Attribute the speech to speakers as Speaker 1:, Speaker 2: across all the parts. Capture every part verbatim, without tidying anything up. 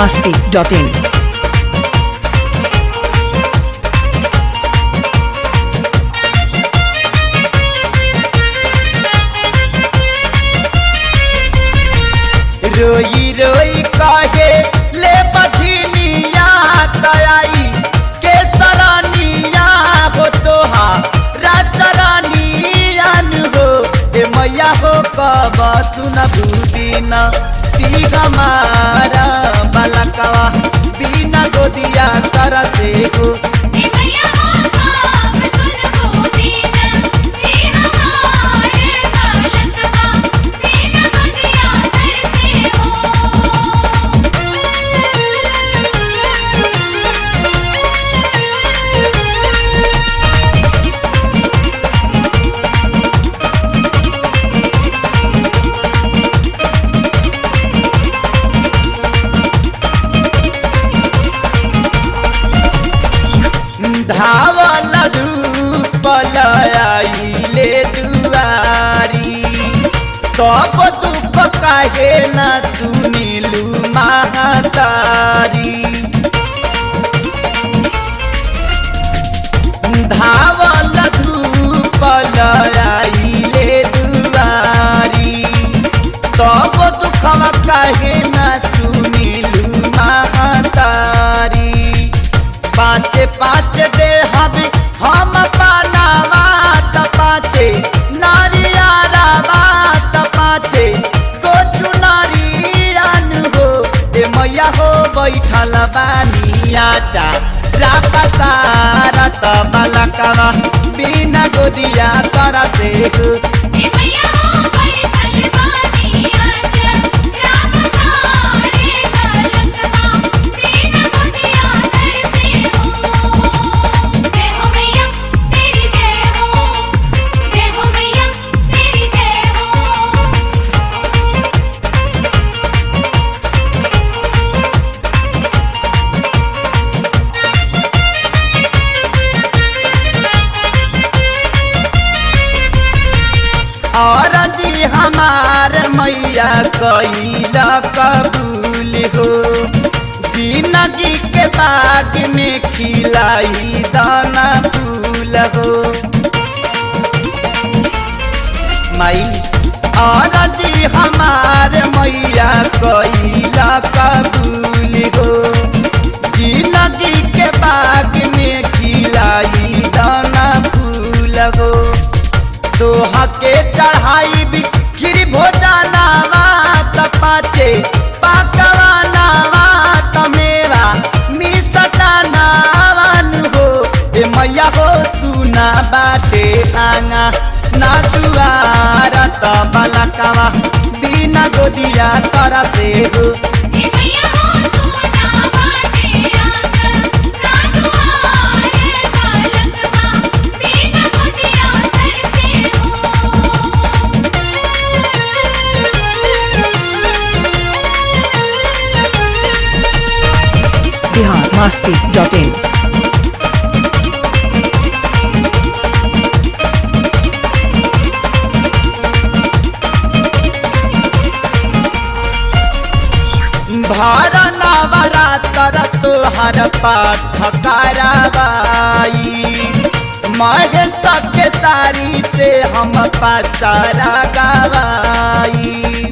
Speaker 1: masti dot in.
Speaker 2: रोई रोई कहे ले बझनिया तयाई के सरानिया हो तोहा राचरानियान हो ए मैया हो कब सुनबू बिना ती हमारा बलकवा बिना गोदिया कर से हो धावल धूपलाई ले दुआरी तब दुख काहे न सुनिलू महतारी धावल धूपलाई ले दुआरी तब दुख काहे न सुनिलू महतारी पाँचे पाँच दे हबी हम पानावा त पाँचे नारियारावा त पाँचे गोचु नारियान हो ए मैया हो बैठल बानिया चा राका सारा त बलकवा बिना गोदिया कर से हो ए मैया हो बैठल बानिया चा राका सारे बलकवा बिना गोदिया कर से और जी हमार मैया कैला कबूल हो जिंदगी के बाग में खिलाई दाना फूल हो माई और जी हमार मैया कैला कबूल हो जिंदगी के बाग में खिलाई दाना फूल हो तोहा के चढ़ाई भी खीर भोजनावा तपाचे पाकवानावा तमेवा मिसटानावन हो ए मैया हो सुना बाटे आंगा ना दुआरा त बलकवा बिना गोदिया कर से हो ए मैया हो सुना बाटे आंगा ना दुआरे बलकवा बिना गोदिया कर से
Speaker 1: Bihar masti dot in.
Speaker 2: भार नवरात्र तोहर पाठ कराबाई महेश के सारी से हम पचारा गवाई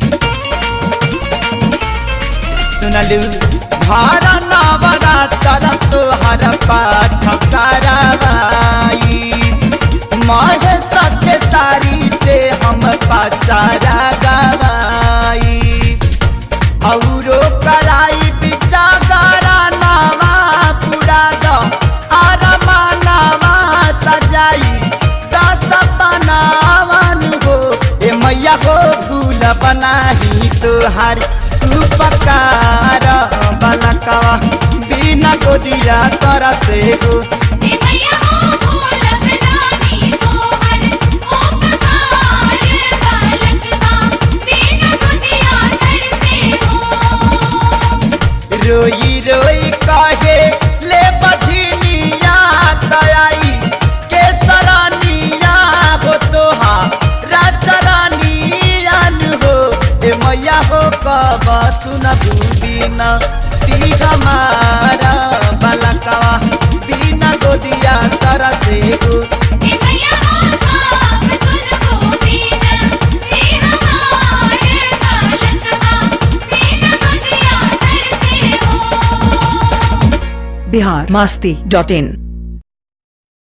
Speaker 2: सुनलू भार नवरात्र तोहर पाठ कराबाई महेश के सारी से हम पचारा गवाई औरो कराई बिचारा नावा पूरा दो आरमा नावा सजाई दस बनावन हो ए मैया हो फूल बनाही तोहार उपकार बलकवा बिना गोदिया कर से हो ए मैया हो फूल बनाही तोहार उपकार बलकवा बिना गोदिया कर से हो रोई रोई कहे ले बझनिया तयाई के सरानिया हो तोहा राचरानियान हो ए मैया हो कब सुनबू बिना दी हमारा बलकवा बिना गोदिया तरह से हो
Speaker 1: बिहार मस्ती डॉट इन।